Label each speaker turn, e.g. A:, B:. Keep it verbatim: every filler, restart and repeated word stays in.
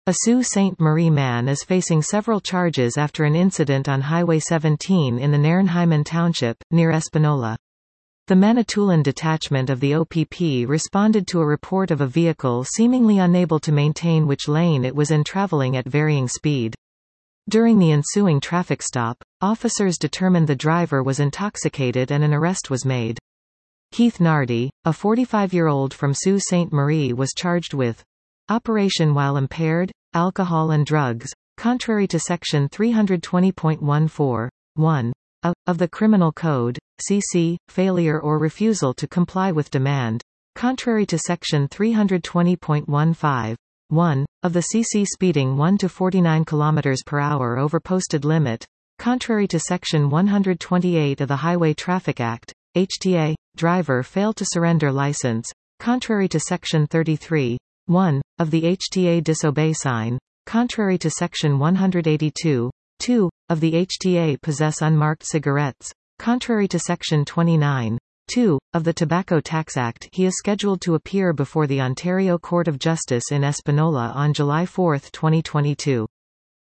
A: A Sault Ste. Marie man is facing several charges after an incident on Highway seventeen in the Nairnhyman Township, near Espanola. The Manitoulin detachment of the O P P responded to a report of a vehicle seemingly unable to maintain which lane it was in, traveling at varying speed. During the ensuing traffic stop, officers determined the driver was intoxicated and an arrest was made. Keith Nardi, a forty-five-year-old from Sault Ste. Marie, was charged with operation while impaired, alcohol and drugs, contrary to Section three twenty point one four one of, of the Criminal Code, C C, failure or refusal to comply with demand, contrary to Section three twenty point one five one of the C C, speeding one to forty-nine kilometers per hour over posted limit, contrary to Section one twenty-eight of the Highway Traffic Act, H T A, driver failed to surrender license, contrary to Section thirty-three point one of the H T A, disobey sign, contrary to Section one eighty-two point two of the H T A, possess unmarked cigarettes, contrary to Section twenty-nine point two of the Tobacco Tax Act. He is scheduled to appear before the Ontario Court of Justice in Espanola on July fourth, twenty twenty-two.